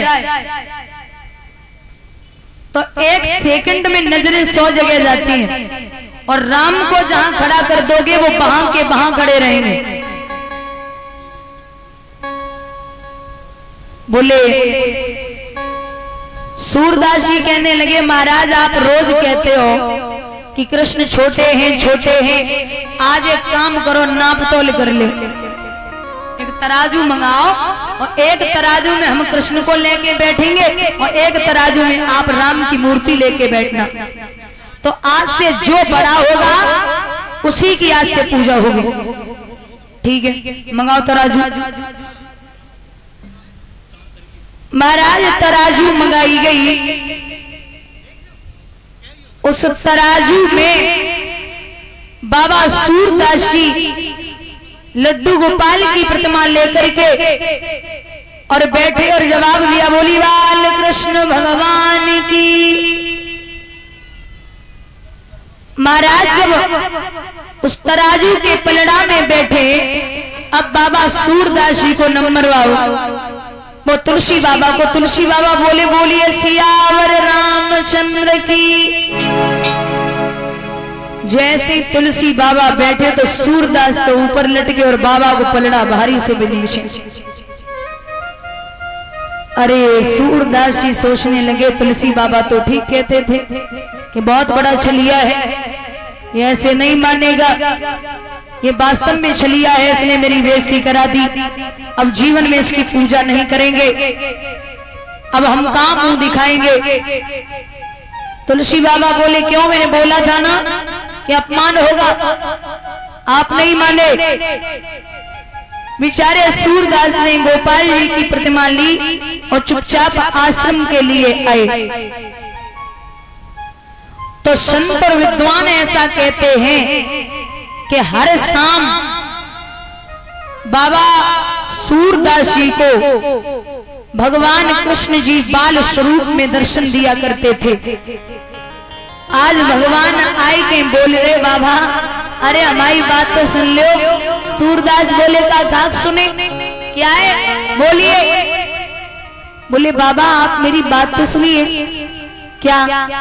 तो एक सेकंड में नजरें 100 जगह जाती हैं और राम को जहां खड़ा कर दोगे वो वहां के वहां खड़े रहेंगे। बोले सूरदास जी कहने लगे महाराज आप रोज कहते हो कि कृष्ण छोटे हैं, आज एक काम करो नाप तोल कर ले, एक तराजू मंगाओ और एक तराजू में हम कृष्ण को लेके बैठेंगे और एक तराजू में आप राम की मूर्ति लेके बैठना। तो आज से जो बड़ा होगा उसी की आज से पूजा होगी। ठीक है, मंगाओ तराजू। महाराज तराजू मंगाई गई। उस तराजू में बाबा सूरदास जी लड्डू गोपाल की प्रतिमा लेकर के और बैठे और जवाब दिया, बोली बाल कृष्ण भगवान की। महाराज जब उस तराजू के पलड़ा में बैठे, अब बाबा सूरदास जी को नंबर वाओ वो तुलसी बाबा को। तुलसी बाबा बोले, बोलिए सियावर रामचंद्र की। जैसे तुलसी बाबा बैठे तो सूरदास तो ऊपर लटके और बाबा को पलड़ा भारी से नीचे। अरे सूरदास जी सोचने लगे तुलसी बाबा तो ठीक कहते थे कि बहुत बड़ा छलिया है, ये ऐसे नहीं मानेगा, ये वास्तव में छलिया है, इसने मेरी बेइज्जती करा दी, अब जीवन में इसकी पूजा नहीं करेंगे, अब हम काम मुंह दिखाएंगे। तुलसी बाबा बोले, क्यों, मैंने बोला था ना कि अपमान होगा, आप नहीं माने। बेचारे सूरदास ने गोपाल जी की प्रतिमा ली और चुपचाप आश्रम के लिए आए। तो संत और विद्वान ऐसा कहते हैं कि हर शाम बाबा सूरदास जी को भगवान कृष्ण जी बाल स्वरूप में दर्शन दिया करते थे। आज भगवान आए के बोल रहे, बाबा अरे हमारी बात तो सुन लो। सूरदास बोले, का सुने, क्या है, बोलिए। बोले बाबा आप मेरी बात तो सुनिए। क्या,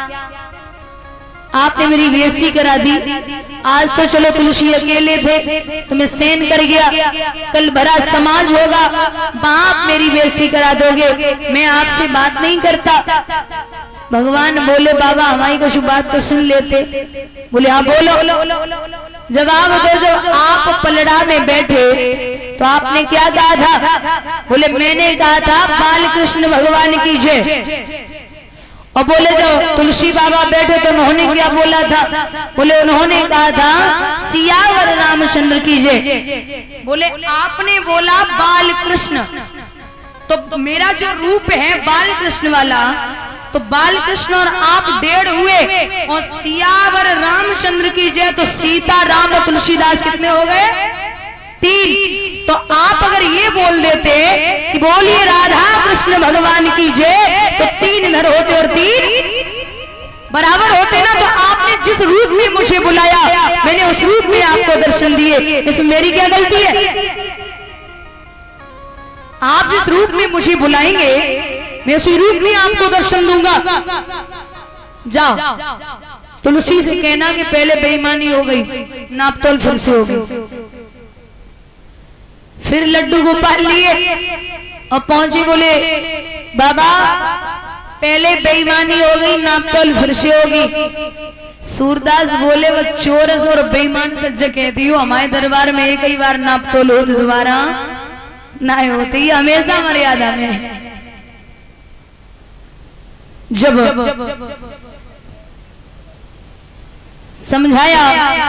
आपने मेरी बेइज्जती करा दी, आज तो चलो तुलसी अकेले थे, तुम्हें सेन कर गया, कल भरा समाज होगा, बाप मेरी बेइज्जती करा दोगे, मैं आपसे बात नहीं करता। भगवान बोले, बाबा हमारी कुछ बात तो सुन लेते। बोले हाँ बोलो। जवाब दो, जब आप पलड़ा में बैठे तो आपने क्या कहा था? बोले मैंने कहा था बाल कृष्ण भगवान की जय। और बोले जो तुलसी बाबा बैठे तो उन्होंने क्या बोला था? बोले उन्होंने कहा था सियावर रामचंद्र की जय। बोले आपने बोला बाल कृष्ण, तो मेरा जो रूप है बाल कृष्ण वाला, तो बाल कृष्ण और आप डेढ़ हुए, और सियावर रामचंद्र की जय, तो सीता राम और तुलसीदास कितने हो गए? 3। तो आप अगर ये बोल देते कि बोलिए राधा कृष्ण भगवान की जय, तो 3 इधर होते और 3 बराबर होते ना। तो आपने जिस रूप में मुझे बुलाया, मैंने उस रूप में आपको दर्शन दिए, इसमें मेरी क्या गलती है? आप जिस रूप में मुझे बुलाएंगे, मैं उसी रूप में आपको दर्शन दूंगा। जाओ तुलसी से कहना कि पहले बेईमानी हो गई, नापतोल फिर से हो गई। फिर लड्डू गोपाल लिए और पहुंचे, बोले बाबा पहले बेईमानी हो गई, नापतोल फिर से होगी। सूरदास बोले वो चोरस और बेईमान सज्ज कहती हो, हमारे दरबार में एक ही बार नापतोल हो, दोबारा ना होती, हमेशा मर्यादा में। जब समझाया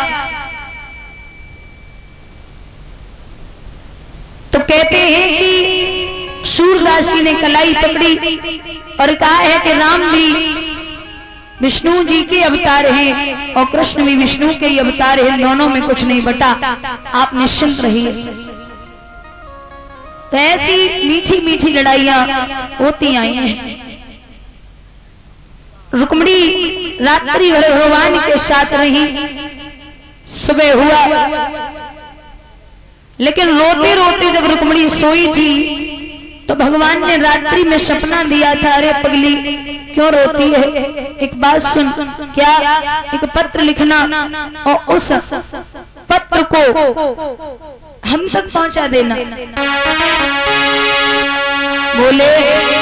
तो कहते हैं कि सूरदास जी ने कलाई पकड़ी और कहा है कि राम भी विष्णु जी के अवतार हैं और कृष्ण भी विष्णु के ही अवतार हैं, दोनों में कुछ नहीं बटा, आप निश्चिंत रहिए। तो ऐसी मीठी मीठी लड़ाइयां होती आई हैं। रुक्मिणी रात्रि भर भगवान के साथ रही, सुबह हुआ, लेकिन रोते रोते जब रुक्मिणी सोई थी तो भगवान ने रात्रि में सपना दिया था, अरे पगली क्यों रोती है, एक बात सुन, क्या, एक पत्र लिखना और उस पत्र को हम तक पहुंचा देना। बोले